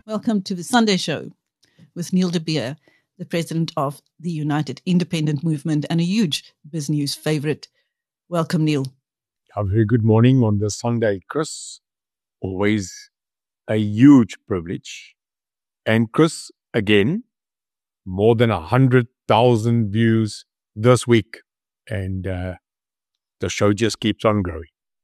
Welcome to the Sunday Show with Neil de Beer, the president of the United Independent Movement and a huge BizNews favorite. Welcome, Neil. A very good morning on the Sunday, Chris. Always a huge privilege. And Chris, again, more than 100,000 views this week. And the show just keeps on growing.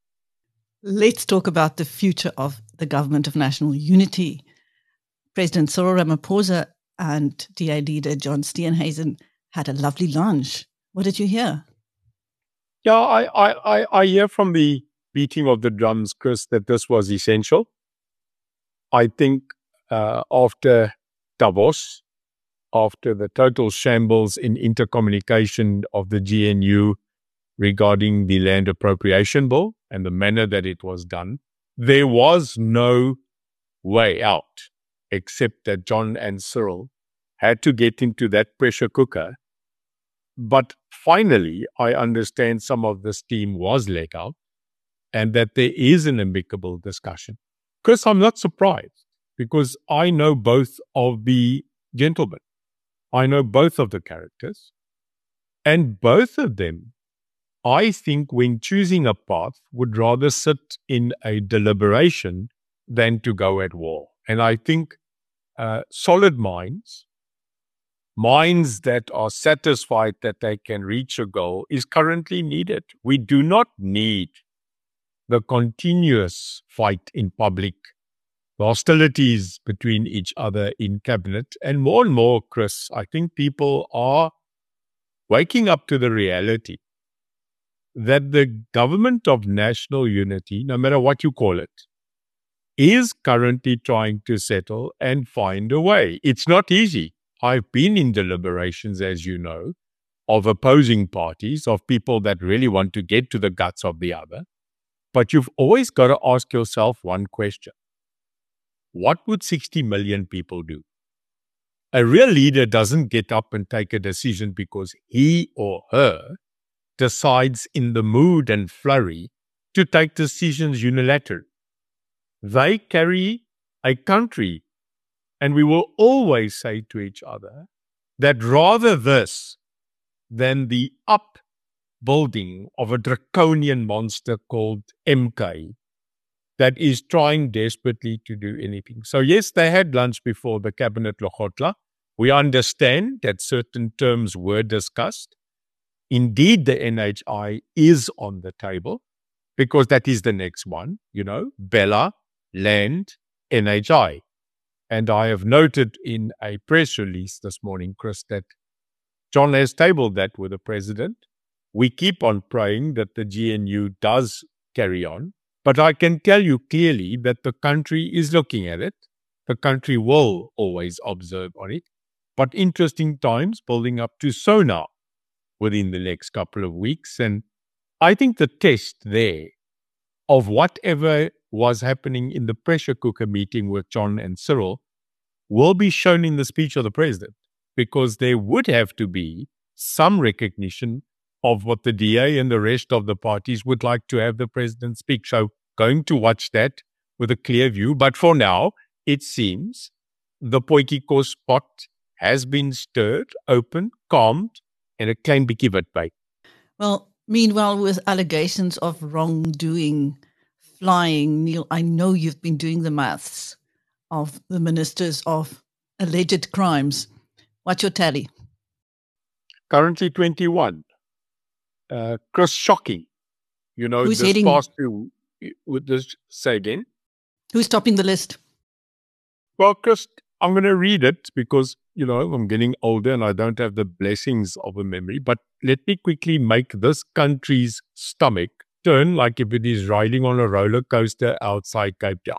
Let's talk about the future of the Government of National Unity. President Cyril Ramaphosa and DA leader John Steenhuisen had a lovely lunch. What did you hear? Yeah, I hear from the beating of the drums, Chris, that this was essential. I think after Davos, after the total shambles in intercommunication of the GNU regarding the land appropriation bill and the manner that it was done, there was no way out except that John and Cyril had to get into that pressure cooker. But finally, I understand some of the steam was let out and that there is an amicable discussion. Chris, I'm not surprised because I know both of the gentlemen. I know both of the characters. And both of them, I think, when choosing a path, would rather sit in a deliberation than to go at war. And I think solid minds that are satisfied that they can reach a goal is currently needed. We do not need the continuous fight in public, the hostilities between each other in cabinet. And more, Chris, I think people are waking up to the reality that the Government of National Unity, no matter what you call it, is currently trying to settle and find a way. It's not easy. I've been in deliberations, as you know, of opposing parties, of people that really want to get to the guts of the other. But you've always got to ask yourself one question. What would 60 million people do? A real leader doesn't get up and take a decision because he or her decides in the mood and flurry to take decisions unilaterally. They carry a country, and we will always say to each other that rather this than the upbuilding of a draconian monster called MK that is trying desperately to do anything. So yes, they had lunch before the Cabinet Lekgotla. We understand that certain terms were discussed. Indeed, the NHI is on the table because that is the next one, Bella, Land, NHI. And I have noted in a press release this morning, Chris, that John has tabled that with the president. We keep on praying that the GNU does carry on. But I can tell you clearly that the country is looking at it. The country will always observe on it. But interesting times building up to so now within the next couple of weeks. And I think the test there of whatever was happening in the pressure cooker meeting with John and Cyril will be shown in the speech of the president, because there would have to be some recognition of what the DA and the rest of the parties would like to have the president speak. So going to watch that with a clear view. But for now, it seems the Potjiekos pot has been stirred, opened, calmed, and it can be given by. Well, meanwhile, with allegations of wrongdoing flying, Neil, I know you've been doing the maths of the ministers of alleged crimes. What's your tally? Currently 21. Chris, shocking. Who's this heading? past few, would this say again? Who's topping the list? Well, Chris, I'm going to read it because, I'm getting older and I don't have the blessings of a memory. But let me quickly make this country's stomach turn like if it is riding on a roller coaster outside Cape Town.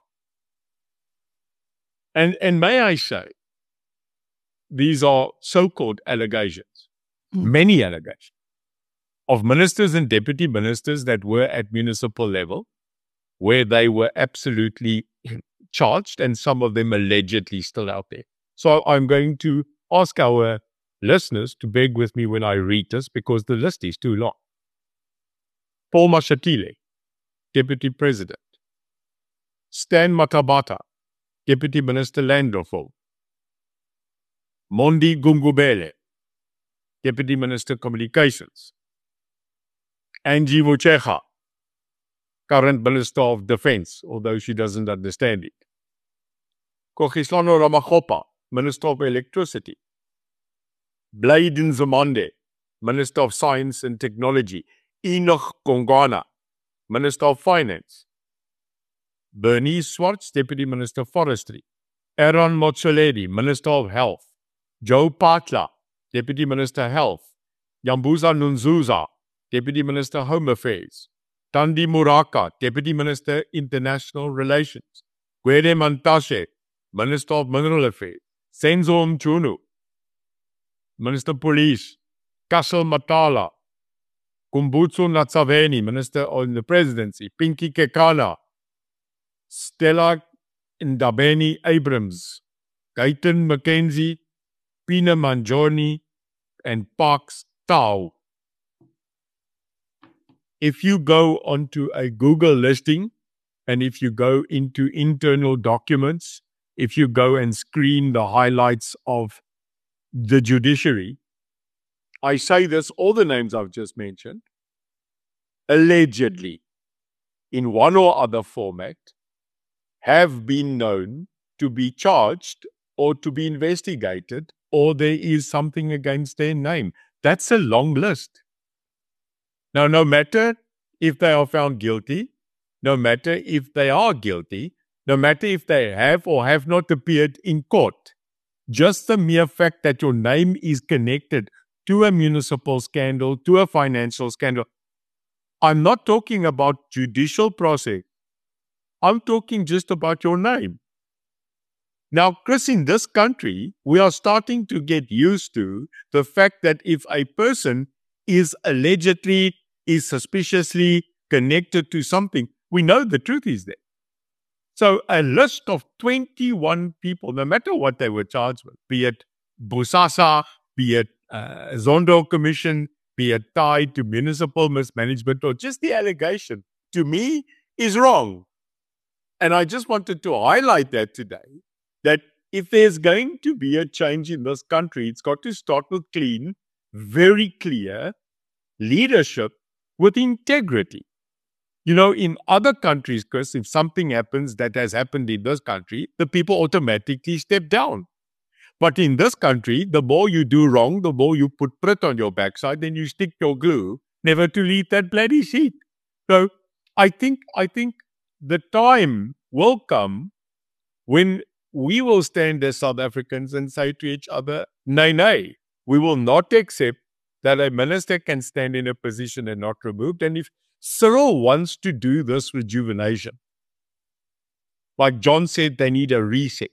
And may I say, these are so-called allegations, many allegations, of ministers and deputy ministers that were at municipal level, where they were absolutely charged, and some of them allegedly still out there. So I'm going to ask our listeners to beg with me when I read this, because the list is too long. Paul Mashatile, Deputy President. Stan Matabata, Deputy Minister Land Reform. Mondi Gungubele, Deputy Minister Communications. Angie Vuchecha, current Minister of Defence, although she doesn't understand it. Kogislano Ramagopa, Minister of Electricity. Blyden Zamande, Minister of Science and Technology. Enoch Kongwana, Minister of Finance. Bernice Swartz, Deputy Minister of Forestry. Aaron Motsoaledi, Minister of Health. Joe Patla, Deputy Minister of Health. Yambuza Nunzuza, Deputy Minister of Home Affairs. Tandi Muraka, Deputy Minister International Relations. Gwede Mantashe, Minister of Mineral Affairs. Senzo Mchunu, Minister of Police. Kassel Matala, Kumbutsu Natsaveni, Minister on the Presidency. Pinky Kekana, Stella Ndabeni Abrams, Gaitan McKenzie, Pina Manjoni, and Parks Tau. If you go onto a Google listing, and if you go into internal documents, if you go and screen the highlights of the judiciary, I say this, all the names I've just mentioned, allegedly, in one or other format, have been known to be charged or to be investigated, or there is something against their name. That's a long list. Now, no matter if they are found guilty, no matter if they are guilty, no matter if they have or have not appeared in court, just the mere fact that your name is connected to a municipal scandal, to a financial scandal. I'm not talking about judicial process. I'm talking just about your name. Now, Chris, in this country, we are starting to get used to the fact that if a person is allegedly, is suspiciously connected to something, we know the truth is there. So a list of 21 people, no matter what they were charged with, be it Bosasa, be it Zondo Commission, be it tied to municipal mismanagement or just the allegation, to me, is wrong. And I just wanted to highlight that today, that if there's going to be a change in this country, it's got to start with clean, very clear leadership with integrity. You know, in other countries, Chris, if something happens that has happened in this country, the people automatically step down. But in this country, the more you do wrong, the more you put Prit on your backside, then you stick your glue, never to leave that bloody seat. So I think the time will come when we will stand as South Africans and say to each other, nay, we will not accept that a minister can stand in a position and not removed. And if Cyril wants to do this rejuvenation, like John said, they need a reset.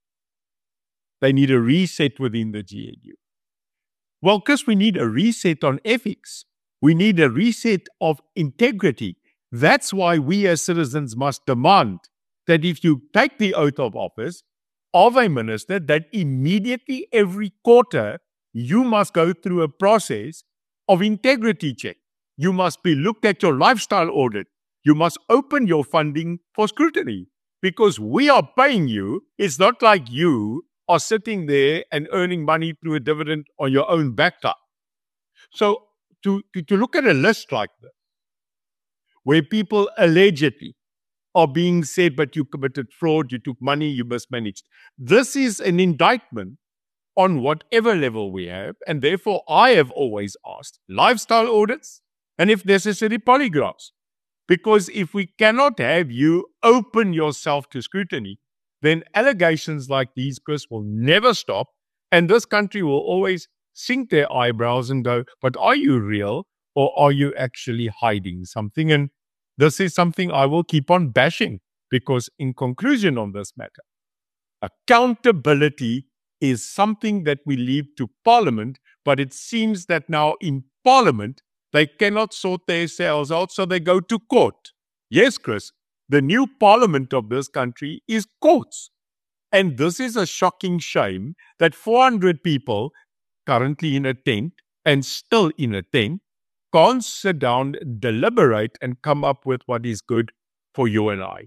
They need a reset within the GNU. Well, because we need a reset on ethics. We need a reset of integrity. That's why we as citizens must demand that if you take the oath of office of a minister, that immediately every quarter you must go through a process of integrity check. You must be looked at your lifestyle audit. You must open your funding for scrutiny because we are paying you. It's not like you are sitting there and earning money through a dividend on your own backside. So to look at a list like this, where people allegedly are being said, but you committed fraud, you took money, you mismanaged. This is an indictment on whatever level we have, and therefore I have always asked lifestyle audits and if necessary polygraphs. Because if we cannot have you open yourself to scrutiny, then allegations like these, Chris, will never stop. And this country will always sink their eyebrows and go, but are you real or are you actually hiding something? And this is something I will keep on bashing because in conclusion on this matter, accountability is something that we leave to Parliament, but it seems that now in Parliament, they cannot sort themselves out, so they go to court. Yes, Chris, the new Parliament of this country is courts. And this is a shocking shame that 400 people currently in a tent and still in a tent can't sit down, deliberate, and come up with what is good for you and I.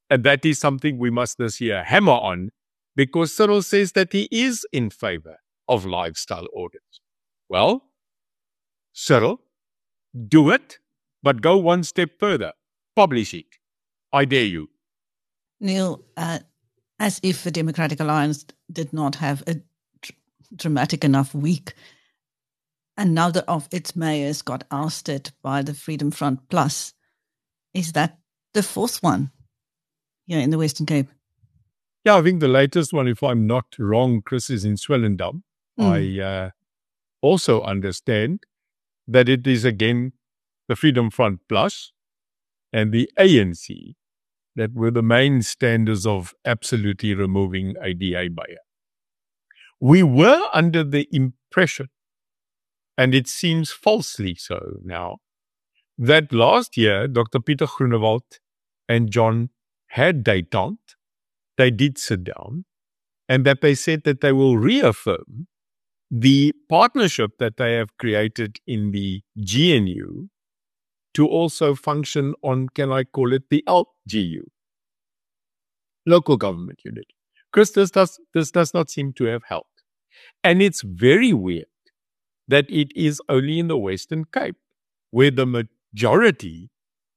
And that is something we must this year hammer on, because Cyril says that he is in favor of lifestyle audits. Well, Cyril, do it, but go one step further. Publish it. I dare you. Neil, as if the Democratic Alliance did not have a dramatic enough week, another of its mayors got ousted by the Freedom Front Plus. Is that the fourth one here in the Western Cape? Yeah, I think the latest one, if I'm not wrong, Chris, is in Swellendam. I also understand that it is again the Freedom Front Plus and the ANC that were the main standards of absolutely removing a DA mayor. We were under the impression, and it seems falsely so now, that last year Dr. Pieter Groenewald and John had détente. They did sit down, and that they said that they will reaffirm the partnership that they have created in the GNU to also function on, can I call it, the LGU, local government unit. Chris, this does not seem to have helped. And it's very weird that it is only in the Western Cape where the majority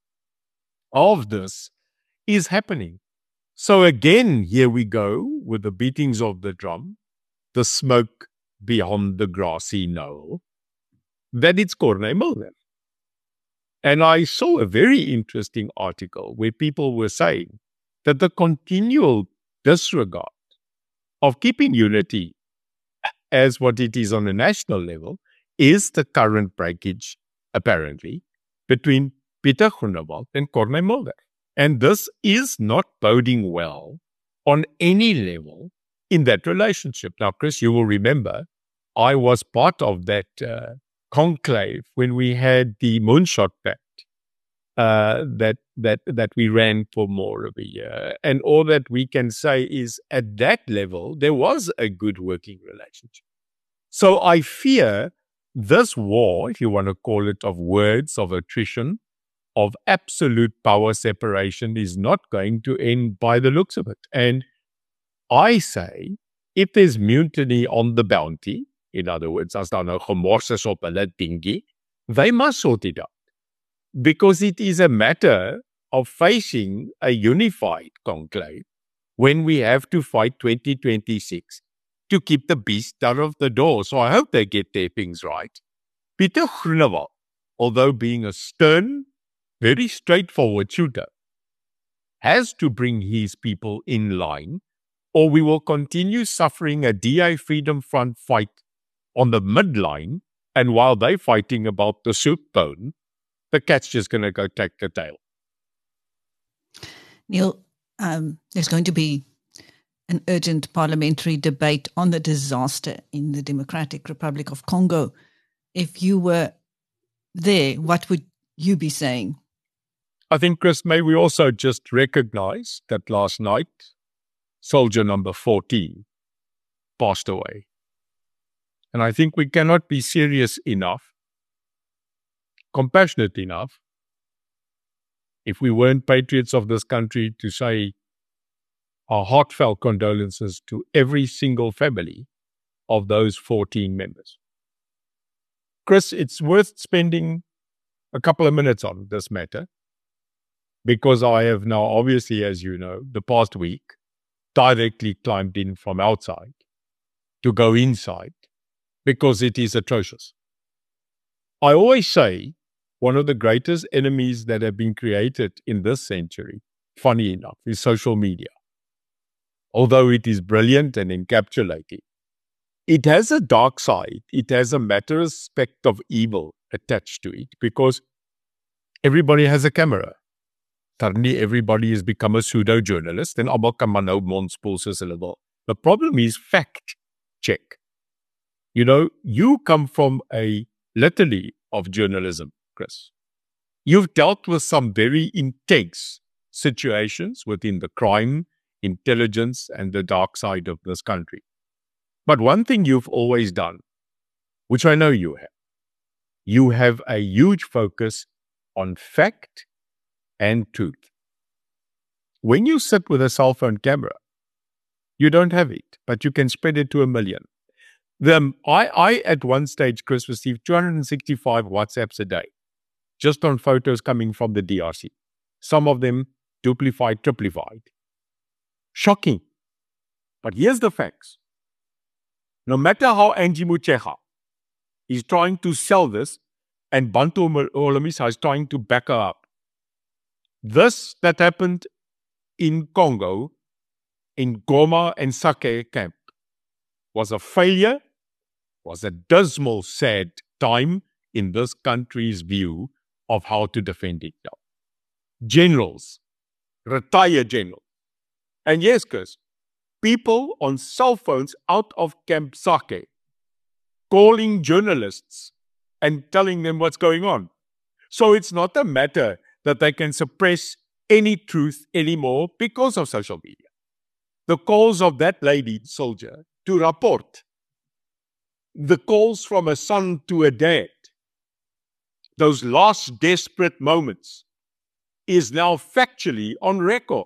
of this is happening. So again, here we go with the beatings of the drum, the smoke beyond the grassy knoll, that it's Corne Mulder. And I saw a very interesting article where people were saying that the continual disregard of keeping unity as what it is on a national level is the current breakage, apparently, between Pieter Groenewald and Corne Mulder. And this is not boding well on any level in that relationship. Now, Chris, you will remember, I was part of that conclave when we had the Moonshot Pact that we ran for more of a year. And all that we can say is at that level, there was a good working relationship. So I fear this war, if you want to call it, of words, of attrition, of absolute power separation is not going to end by the looks of it. And I say, if there's mutiny on the bounty, in other words, as daar nou gemors is op hulle dingie, they must sort it out. Because it is a matter of facing a unified conclave when we have to fight 2026 to keep the beast out of the door. So I hope they get their things right. Pieter Groenewald, although being a stern, very straightforward shooter, has to bring his people in line, or we will continue suffering a DA Freedom Front fight on the midline, and while they're fighting about the soup bone, the cat's just going to go take the tail. Neil, there's going to be an urgent parliamentary debate on the disaster in the Democratic Republic of Congo. If you were there, what would you be saying? I think, Chris, may we also just recognize that last night, soldier number 14 passed away. And I think we cannot be serious enough, compassionate enough, if we weren't patriots of this country, to say our heartfelt condolences to every single family of those 14 members. Chris, it's worth spending a couple of minutes on this matter, because I have now, obviously, as you know, the past week, directly climbed in from outside to go inside, because it is atrocious. I always say one of the greatest enemies that have been created in this century, funny enough, is social media. Although it is brilliant and encapsulating, it has a dark side. It has a matter aspect of evil attached to it, because everybody has a camera. Suddenly everybody has become a pseudo-journalist and almal kan maar nou mondspoel soos hulle wil. The problem is fact check. You know, you come from a litany of journalism, Chris. You've dealt with some very intense situations within the crime, intelligence, and the dark side of this country. But one thing you've always done, which I know you have a huge focus on fact and truth. When you sit with a cell phone camera, you don't have it, but you can spread it to 1 million. I at one stage, Chris, received 265 WhatsApps a day, just on photos coming from the DRC. Some of them duplified, triplified. Shocking. But here's the facts. No matter how Angie Motshekga is trying to sell this, and Bantu Holomisa is trying to back her up, this that happened in Congo, in Goma and Sake camp, was a failure, was a dismal, sad time in this country's view of how to defend itself. Generals, retired generals. And yes, Chris, people on cell phones out of Camp Sake calling journalists and telling them what's going on. So it's not a matter that they can suppress any truth anymore because of social media. The calls of that lady soldier to report, the calls from a son to a dad, those last desperate moments, is now factually on record.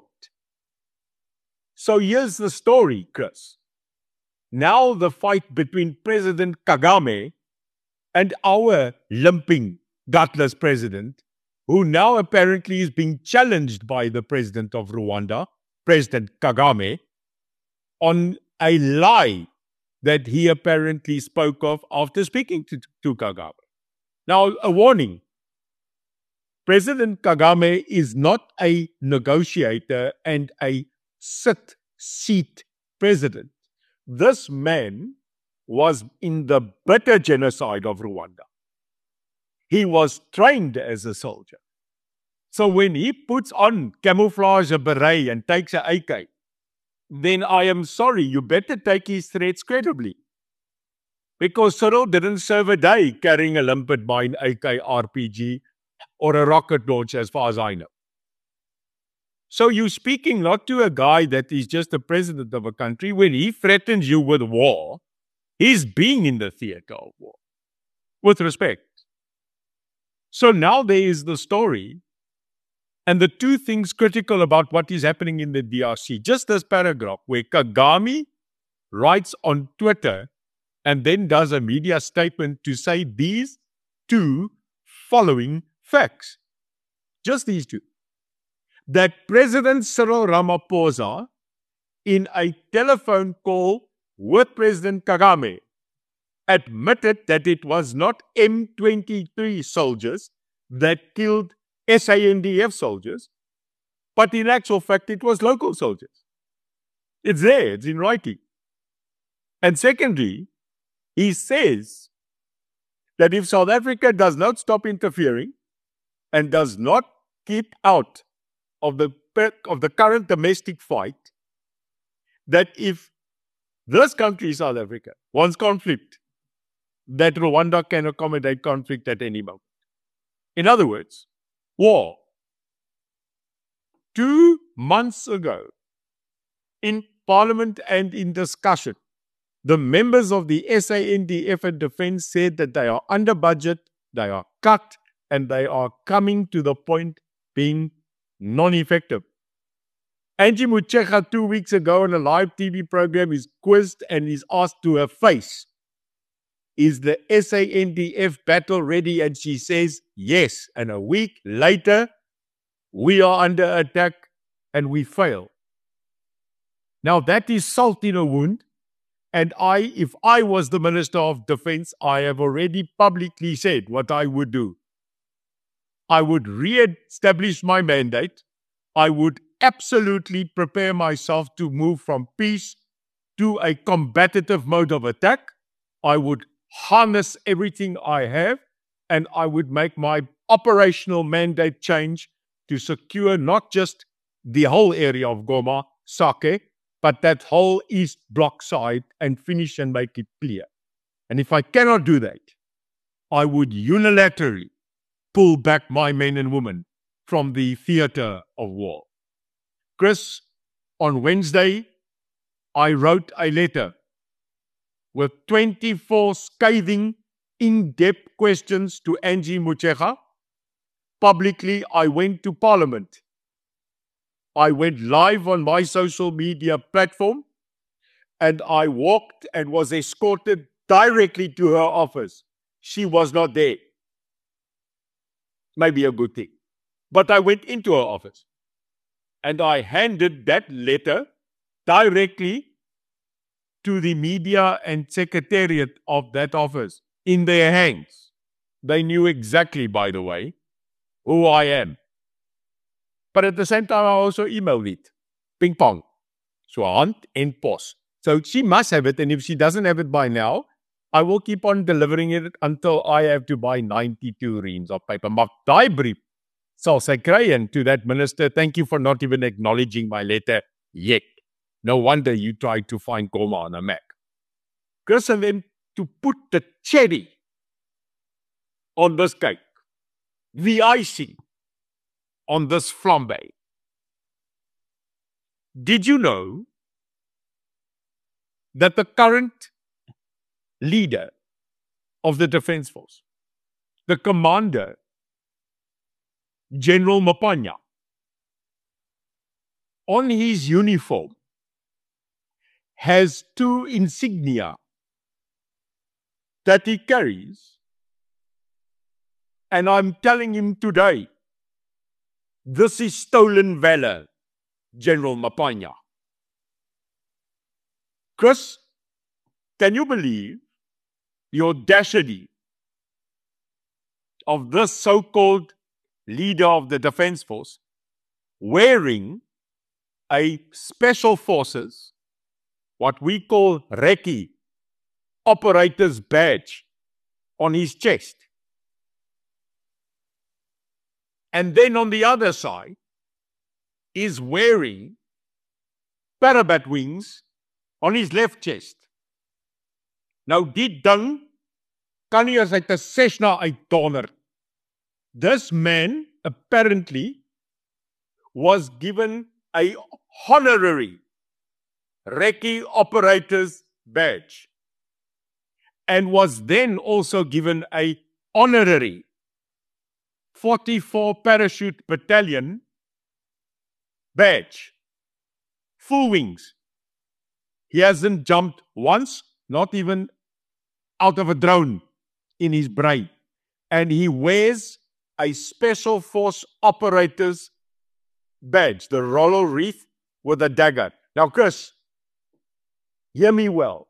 So here's the story, Chris. Now the fight between President Kagame and our limping, gutless president, who now apparently is being challenged by the president of Rwanda, President Kagame, on a lie that he apparently spoke of after speaking to Kagame. Now, a warning. President Kagame is not a negotiator and a sit-seat president. This man was in the bitter genocide of Rwanda. He was trained as a soldier. So when he puts on camouflage a beret and takes an AK, then I am sorry, you better take his threats credibly. Because Cyril didn't serve a day carrying a limpet mine, AK, RPG, or a rocket launch, as far as I know. So you're speaking not to a guy that is just the president of a country. When he threatens you with war, he's being in the theater of war. With respect. So now there is the story, and the two things critical about what is happening in the DRC. Just this paragraph where Kagame writes on Twitter and then does a media statement to say these two following facts. Just these two. That President Cyril Ramaphosa, in a telephone call with President Kagame, admitted that it was not M23 soldiers that killed SANDF soldiers, but in actual fact it was local soldiers. It's there, it's in writing. And secondly, he says that if South Africa does not stop interfering and does not keep out of the current domestic fight, that if this country, South Africa, wants conflict, that Rwanda can accommodate conflict at any moment. In other words, war. 2 months ago, in Parliament and in discussion, the members of the SANDF and Defence said that they are under budget, they are cut, and they are coming to the point being non-effective. Angie Motshekga 2 weeks ago on a live TV program is quizzed and is asked to her face, is the SANDF battle ready? And she says, yes. And a week later, we are under attack and we fail. Now that is salt in a wound. And if I was the Minister of Defence, I have already publicly said what I would do. I would re-establish my mandate. I would absolutely prepare myself to move from peace to a combative mode of attack. I would harness everything I have, and I would make my operational mandate change to secure not just the whole area of Goma, Sake, but that whole East Bloc side and finish and make it clear. And if I cannot do that, I would unilaterally pull back my men and women from the theater of war. Chris, on Wednesday, I wrote a letter with 24 scathing, in-depth questions to Angie Motshekga. Publicly, I went to Parliament I went live on my social media platform and I walked and was escorted directly to her office. She was not there. Maybe a good thing. But I went into her office and I handed that letter directly to the media and secretariat of that office in their hands. They knew exactly, by the way, who I am. But at the same time, I also emailed it. Ping pong. So hand and pos. So she must have it. And if she doesn't have it by now, I will keep on delivering it until I have to buy 92 reams of paper. Maar daai brief sal sy kry, and to that minister, thank you for not even acknowledging my letter yet. No wonder you tried to find comma on a Mac. Chris, and then to put the cherry on this cake, the icing on this flambe. Did you know that the current leader of the Defence Force, the commander, General Mapanya, on his uniform has two insignia that he carries, and I'm telling him today, this is stolen valor, General Mapanya. Chris, can you believe the audacity of this so-called leader of the Defence Force wearing a Special Forces, what we call Recce, operator's badge on his chest? And then on the other side is wearing parabat wings on his left chest. Nou die ding kan nie as uit 'n Cessna uitdonder. This man apparently was given a honorary Recce operator's badge and was then also given a honorary 44 Parachute Battalion badge. Full wings. He hasn't jumped once, not even out of a drone in his brain. And he wears a Special Force operator's badge, the laurel wreath with a dagger. Now, Chris, hear me well.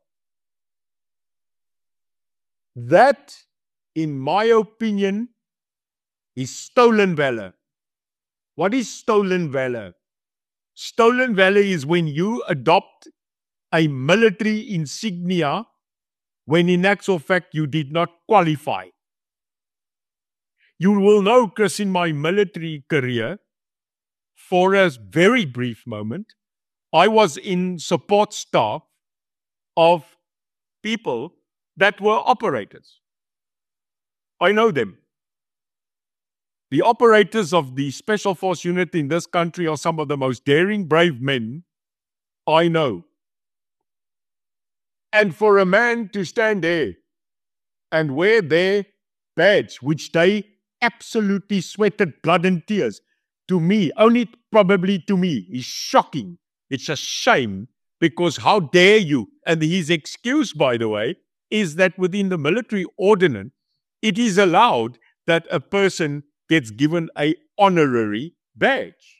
That, in my opinion, is stolen valor. What is stolen valor? Stolen valor is when you adopt a military insignia when in actual fact you did not qualify. You will know, Chris, in my military career, for a very brief moment, I was in support staff of people that were operators. I know them. The operators of the Special Force unit in this country are some of the most daring, brave men I know. And for a man to stand there and wear their badge, which they absolutely sweated blood and tears, to me, only probably to me, is shocking. It's a shame, because how dare you? And his excuse, by the way, is that within the military ordinance, it is allowed that a person gets given a honorary badge.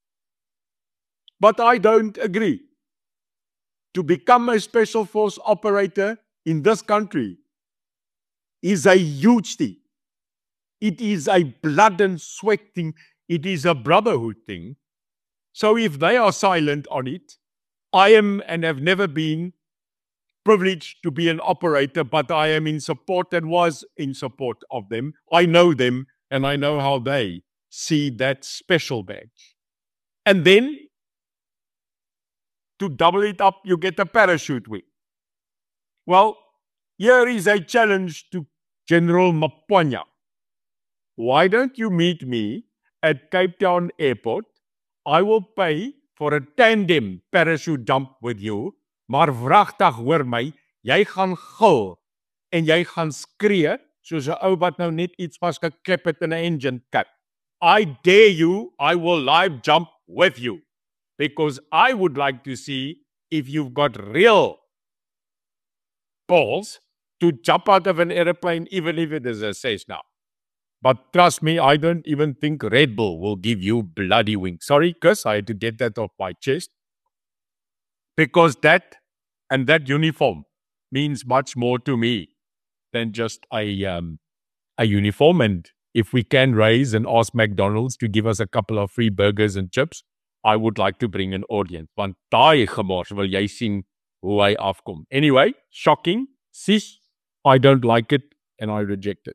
But I don't agree. To become a Special Force operator in this country is a huge thing. It is a blood and sweat thing. It is a brotherhood thing. So if they are silent on it, I am and have never been privileged to be an operator, but I am in support and was in support of them. I know them and I know how they see that special badge. And then, to double it up, you get a parachute wing. Well, here is a challenge to General Mapanya. Why don't you meet me at Cape Town Airport? I will pay for a tandem parachute jump with you. Maar wragtig, hoor my, jy gaan gil en jy gaan skree soos 'n ou wat nou net iets vasgeklep het in 'n engine cap. I dare you, I will live jump with you. because I would like to see if you've got real balls to jump out of an airplane, even if it is a Cessna. But trust me, I don't even think Red Bull will give you bloody wings. Sorry, Chris, I had to get that off my chest. Because that uniform means much more to me than just a uniform. And if we can raise and ask McDonald's to give us a couple of free burgers and chips, I would like to bring an audience. Want daai gemors wil jy sien hoe hy afkom. Anyway, shocking. Sis, I don't like it and I reject it.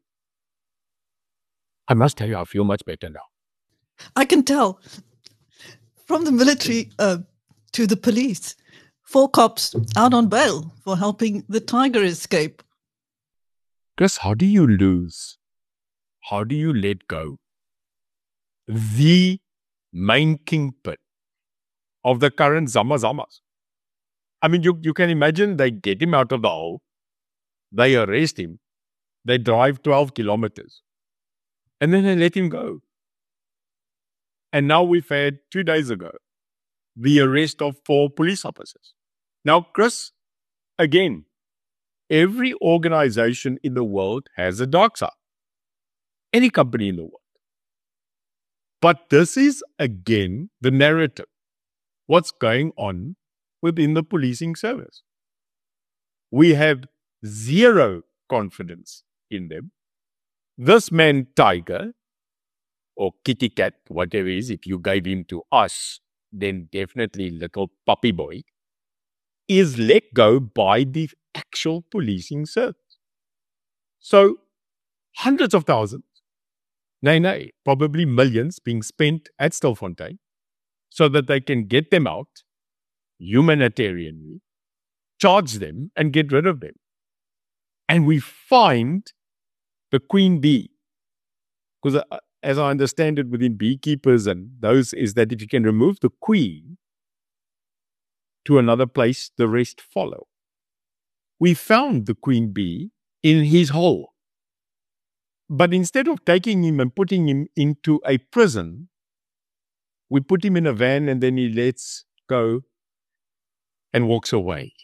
I must tell you, I feel much better now. I can tell. From the military to the police. 4 cops out on bail for helping the tiger escape. Chris, how do you lose? How do you let go? The main kingpin of the current Zamazamas. I mean, you can imagine they get him out of the hole, they arrest him, they drive 12 kilometers, and then they let him go. And now we've had 2 days ago the arrest of 4 police officers. Now, Chris, again, every organization in the world has a dark side. Any company in the world. But this is, again, the narrative. What's going on within the policing service? We have zero confidence in them. This man, Tiger, or Kitty Cat, whatever it is, if you gave him to us, then definitely little puppy boy, is let go by the actual policing service. So, hundreds of thousands, probably millions being spent at Stilfontein so that they can get them out humanitarianly, charge them and get rid of them. And we find the queen bee, because as I understand it within beekeepers and those, is that if you can remove the queen to another place, the rest follow. We found the queen bee in his hole. But instead of taking him and putting him into a prison, we put him in a van and then he lets go and walks away.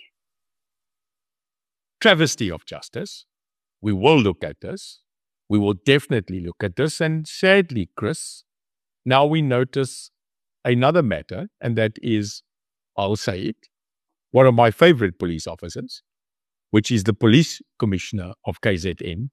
Travesty of justice. We will look at this. We will definitely look at this. And sadly, Chris, now we notice another matter, and that is, I'll say it, one of my favorite police officers, which is the police commissioner of KZN,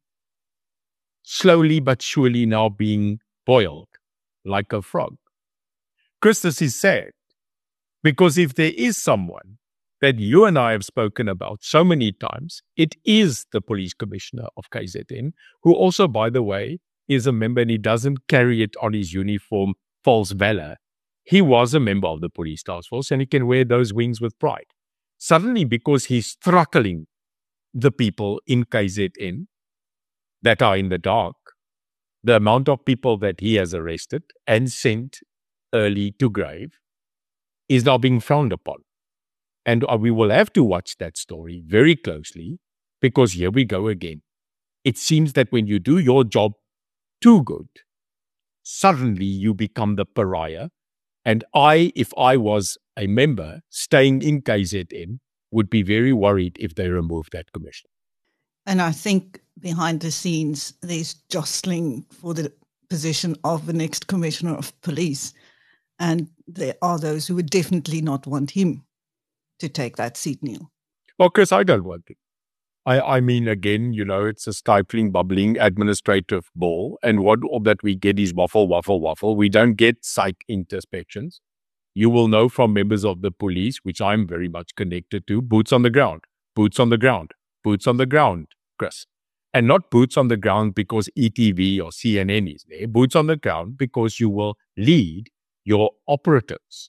slowly but surely now being boiled like a frog. Chris, this is sad, because if there is someone that you and I have spoken about so many times, it is the police commissioner of KZN, who also, by the way, is a member, and he doesn't carry it on his uniform, false valor. He was a member of the police task force and he can wear those wings with pride. Suddenly, because he's struggling the people in KZN that are in the dark, the amount of people that he has arrested and sent early to grave is now being frowned upon. And we will have to watch that story very closely, because here we go again. It seems that when you do your job too good, suddenly you become the pariah. And if I was a member staying in KZN, would be very worried if they remove that commission. And I think behind the scenes, there's jostling for the position of the next commissioner of police. And there are those who would definitely not want him to take that seat, Neil. Well, Chris, I don't want it. I mean, again, it's a stifling, bubbling administrative ball. And what all that we get is waffle, waffle, waffle. We don't get psych introspections. You will know from members of the police, which I'm very much connected to, boots on the ground, boots on the ground, boots on the ground, Chris. And not boots on the ground because ETV or CNN is there. Boots on the ground because you will lead your operatives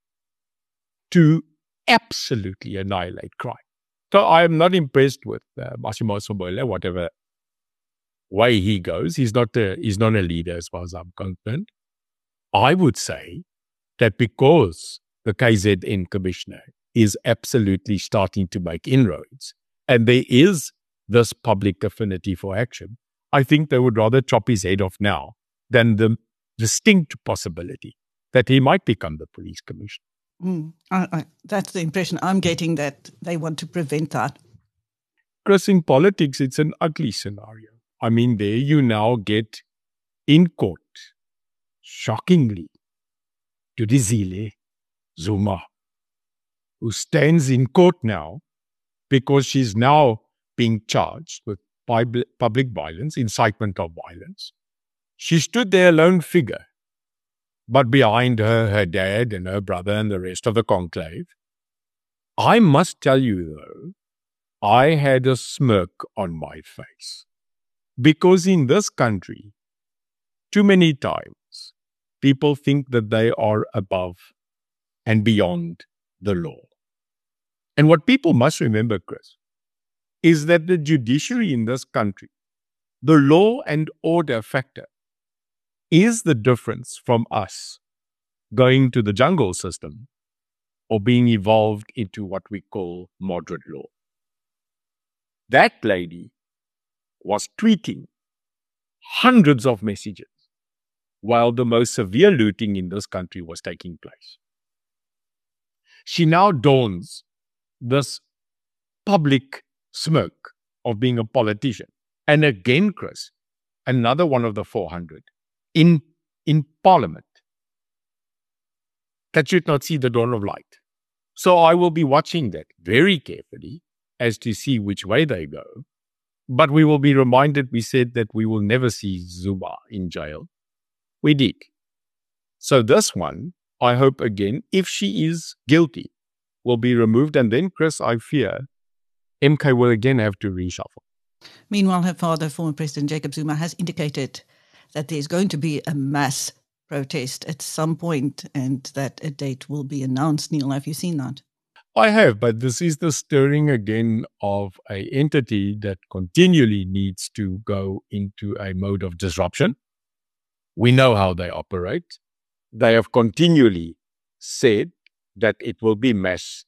to absolutely annihilate crime. So I am not impressed with Massimo Sobole, whatever way he goes. He's not a leader as far as I'm concerned. I would say that because the KZN commissioner is absolutely starting to make inroads and there is this public affinity for action, I think they would rather chop his head off now than the distinct possibility that he might become the police commissioner. That's the impression I'm getting, that they want to prevent that. Chris, in politics, it's an ugly scenario. I mean, there you now get in court, shockingly, Tudizile Zuma, who stands in court now because she's now being charged with public violence, incitement of violence. She stood there a lone figure, but behind her, her dad and her brother and the rest of the conclave. I must tell you, though, I had a smirk on my face. Because in this country, too many times, people think that they are above and beyond the law. And what people must remember, Chris, is that the judiciary in this country, the law and order factor, is the difference from us going to the jungle system or being evolved into what we call moderate law. That lady was tweeting hundreds of messages while the most severe looting in this country was taking place. She now dons this public smirk of being a politician. And again, Chris, another one of the 400 in Parliament that should not see the dawn of light. So I will be watching that very carefully as to see which way they go. But we will be reminded, we said that we will never see Zuma in jail. We did. So this one, I hope again, if she is guilty, will be removed. And then, Chris, I fear MK will again have to reshuffle. Meanwhile, her father, former President Jacob Zuma, has indicated that there's going to be a mass protest at some point and that a date will be announced. Neil, have you seen that? I have, but this is the stirring again of an entity that continually needs to go into a mode of disruption. We know how they operate. They have continually said that it will be mass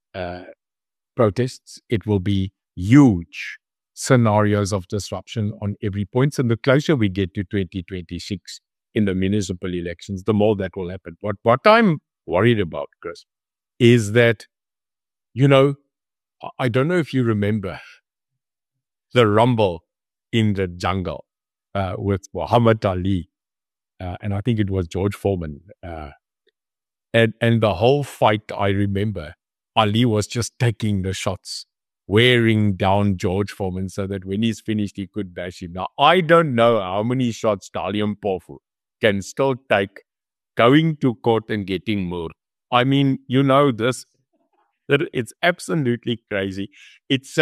protests. It will be huge scenarios of disruption on every point. And the closer we get to 2026 in the municipal elections, the more that will happen. What I'm worried about, Chris, is that, you know, I don't know if you remember the rumble in the jungle with Muhammad Ali, and I think it was George Foreman. And the whole fight, I remember, Ali was just taking the shots, wearing down George Foreman so that when he's finished, he could bash him. Now, I don't know how many shots Dali Mpofu can still take going to court and getting more. I mean, you know this, that it's absolutely crazy. It's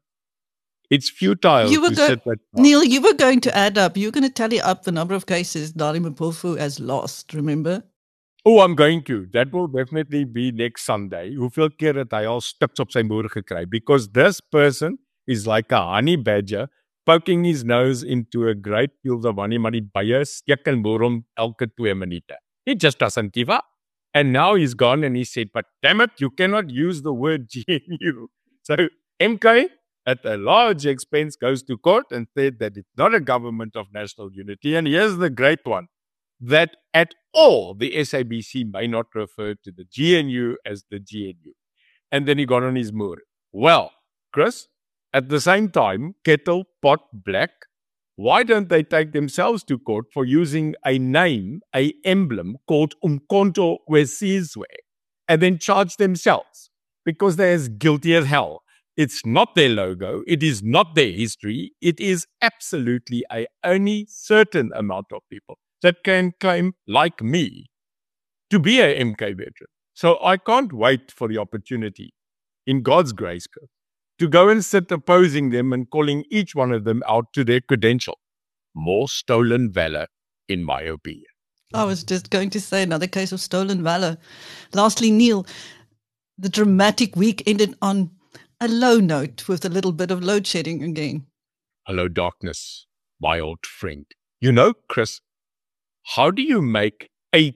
futile to sit that. Neil, you were going to add up. You were going to tally up the number of cases Dali Mpofu has lost, remember? Oh, I'm going to. That will definitely be next Sunday. Hoeveel keer het hy al stuks op sy moer gekry? Because this person is like a honey badger poking his nose into a great field of honey, maar die bye steek en boor hom elke 2 minute. He just doesn't give up. And now he's gone and he said, but damn it, you cannot use the word GNU. So MK, at a large expense, goes to court and said that it's not a government of national unity. And here's the great one, that at all the SABC may not refer to the GNU as the GNU. And then he got on his moor. Well, Chris, at the same time, Kettle, Pot, Black, why don't they take themselves to court for using a name, a emblem called Umkhonto weSizwe, and then charge themselves because they're as guilty as hell. It's not their logo. It is not their history. It is absolutely only certain amount of people that can claim, like me, to be a MK veteran. So I can't wait for the opportunity, in God's grace, to go and sit opposing them and calling each one of them out to their credential. More stolen valor, in my opinion. I was just going to say another case of stolen valor. Lastly, Neil, the dramatic week ended on a low note with a little bit of load shedding again. Hello, darkness, my old friend. You know, Chris, how do you make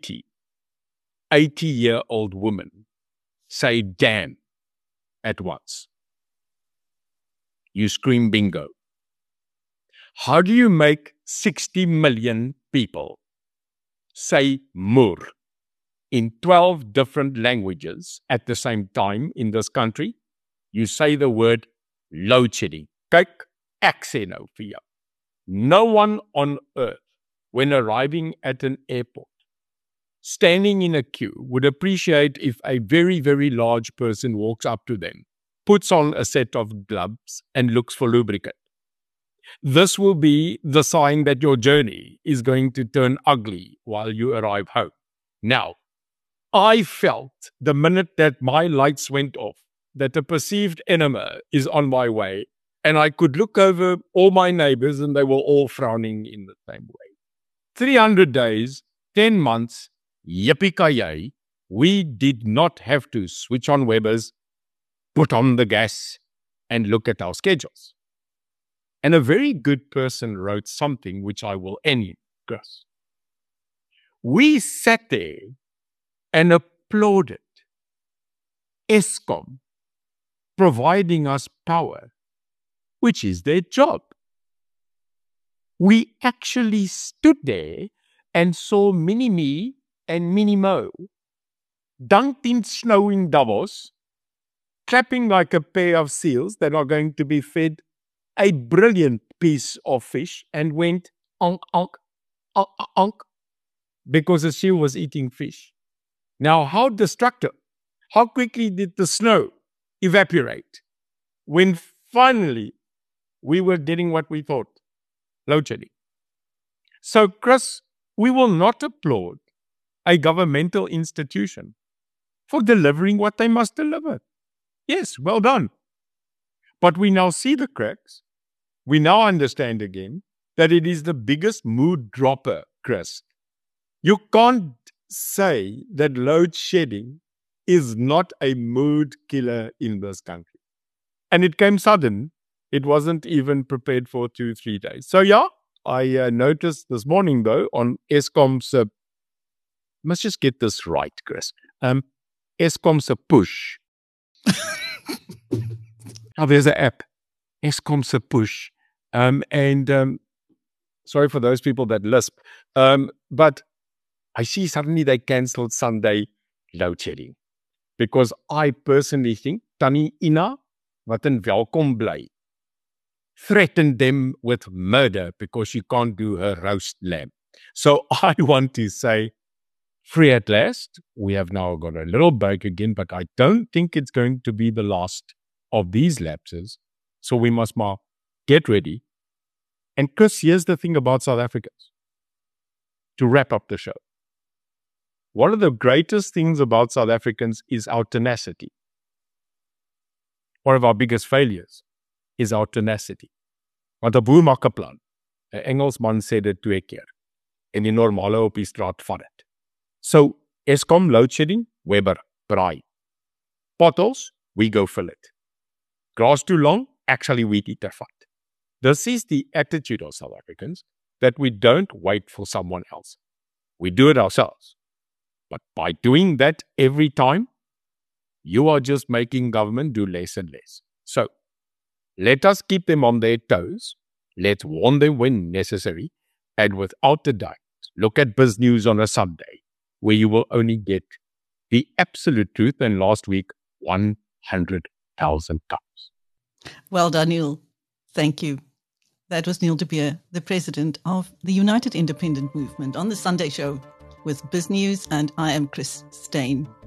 80-year-old woman say damn at once? You scream bingo. How do you make 60 million people say moer in 12 different languages at the same time in this country, you say the word load shedding. Kyk, ek sê nou vir jou. No one on earth, when arriving at an airport, standing in a queue, would appreciate if a very, very large person walks up to them, puts on a set of gloves, and looks for lubricant. This will be the sign that your journey is going to turn ugly while you arrive home. Now, I felt the minute that my lights went off that a perceived enemy is on my way, and I could look over all my neighbors and they were all frowning in the same way. 300 days, 10 months, yippee-ki-yay, we did not have to switch on Weber's, put on the gas, and look at our schedules. And a very good person wrote something which I will end in, Chris. We sat there and applauded Eskom providing us power, which is their job. We actually stood there and saw Mini-Me and Mini-Mo dunked in snow in Davos, clapping like a pair of seals that are going to be fed a brilliant piece of fish, and went onk, onk, onk, onk, because the seal was eating fish. Now, how destructive, how quickly did the snow evaporate when finally we were getting what we thought, load shedding? So, Chris, we will not applaud a governmental institution for delivering what they must deliver. Yes, well done. But we now see the cracks. We now understand again that it is the biggest mood dropper, Chris. You can't say that load shedding is not a mood killer in this country. And it came sudden. It wasn't even prepared for 2-3 days. So yeah, I noticed this morning though on Eskom's, must just get this right, Chris. Eskom's push. Oh, there's an app. Eskom's push. Sorry for those people that lisp. But I see suddenly they cancelled Sunday load shedding. Because I personally think Tannie Ina, wat in Welkom bly, threatened them with murder because she can't do her roast lamb. So I want to say, free at last. We have now got a little break again, but I don't think it's going to be the last of these lapses. So we must now get ready. And Chris, here's the thing about South Africans. To wrap up the show. One of the greatest things about South Africans is our tenacity. One of our biggest failures is our tenacity. Want 'n boer maak 'n plan. 'n Engelsman sê dit 2 keer. En die normale op die straat vat dit. So, Eskom load shedding, Weber, braai. Potholes, we go fill it. Grass too long, actually weed eater vat. This is the attitude of South Africans, that we don't wait for someone else. We do it ourselves. But by doing that every time, you are just making government do less and less. So, let us keep them on their toes. Let's warn them when necessary. And without a doubt, look at BizNews on a Sunday, where you will only get the absolute truth. And last week, 100,000 times. Well done, Neil. Thank you. That was Neil de Beer, the president of the United Independent Movement, on the Sunday Show with BizNews, and I am Chris Steyn.